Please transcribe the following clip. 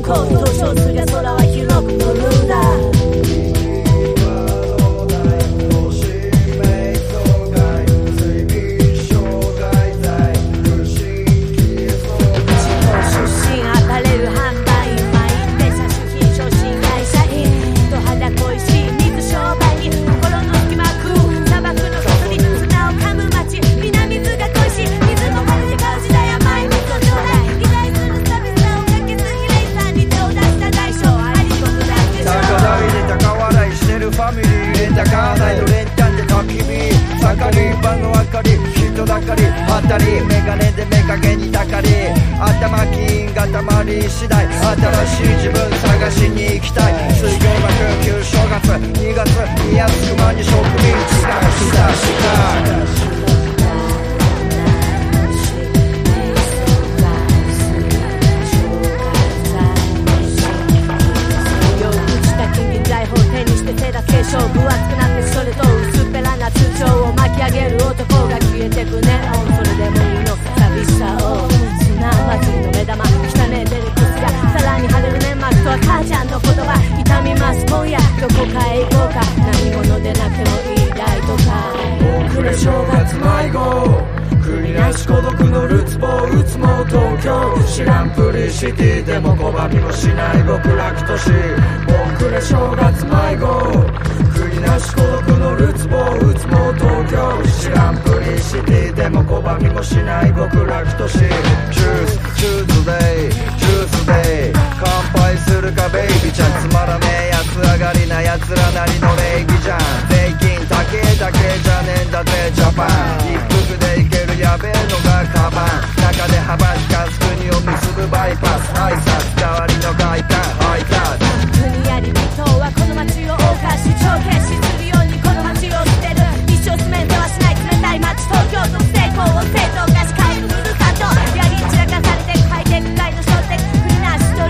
コート上昇すりゃ空は広く乗るんだ。 当たりメガネで目影にたかり頭金がたまり次第新しい自分探しに行きたい。水曜学級正月2月にやつくまに植民地がした分厚くなってそれと薄っぺらな通常を巻き上げる男が消えてくネオン。それでもいいの寂しさを砂祭りの目玉汚ね出るクスがさらに晴れる年末とは母ちゃんの言葉痛みます今夜どこかへ行こうか。何者でなくてもいいライトか。 遅れ正月迷子国なし孤独のるつぼうつも東京知らんプリシティでも拒みもしない極楽都市。遅れ正月迷子国なし孤独のるつぼうつも東京知らんプリシティでも拒みもしない極楽都市。 チューズデイチューズデイ乾杯するかベイビーちゃんつまらねえやつ上がりなやつらなりの礼儀じゃん。税金高えだけじゃねえんだぜジャパン。一服でいけるやべえのがカバン中で幅利かず国を結ぶバイパス。